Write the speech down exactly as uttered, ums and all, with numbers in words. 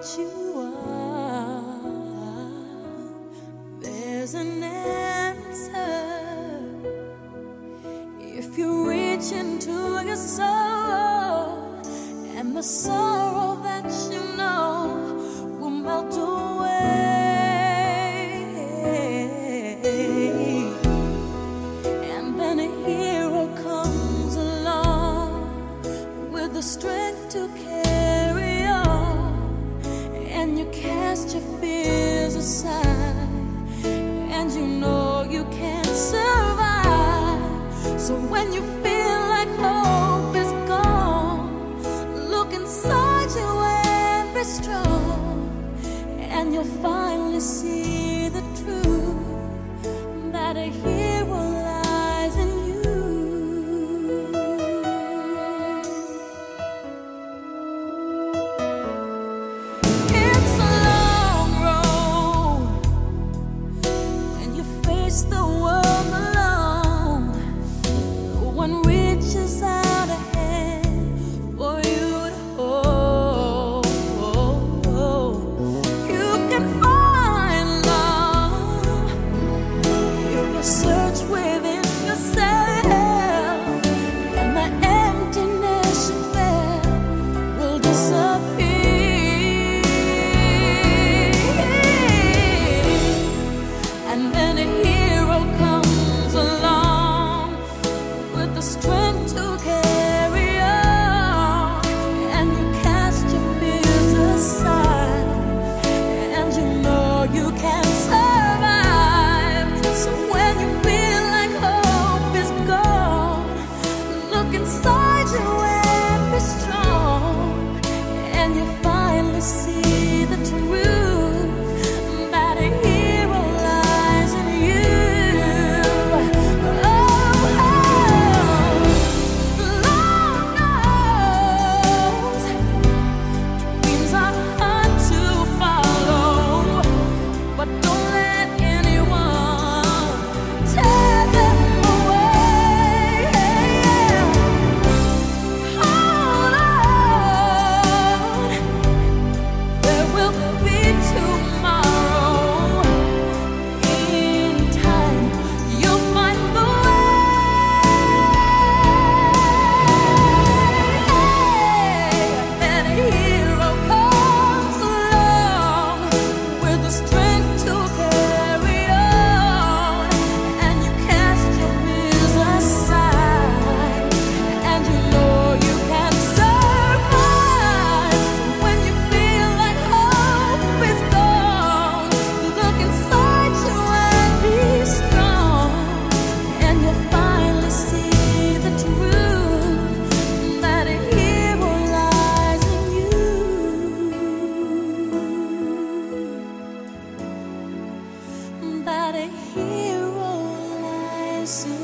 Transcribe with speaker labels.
Speaker 1: what you are. There's an answer if you reach into your soul, and the sorrow that you know will melt away. And then a hero comes along with the strength to carry on, and you cast your fears aside, and you know you can survive. So when you feel like hope is gone, look inside you and be strong, and you'll finally see the truth that a hero lies in you. It's a long road when you face the world alone. No one reaches out a hand for you to hold. You can find love if you search within yourself, and the emptiness you felt will disappear. And then a hero comes along with the strength to carry on, and you cast your fears aside, and you know you can survive. So when you feel like hope is gone, look inside you and be strong, and you finally see the truth that a hero lies in you. Oh, Lord knows dreams are hard to follow, but don't let anyone tear them away. Hold on, there will be tomorrow. In time, you'll find the way. And a hero comes along with the strength to carry on, and you cast your fears aside, and you know you can survive. So when you feel like hope is gone, look inside you and be strong, and you'll finally see the truth that a hero lies in you. That a hero lies in you.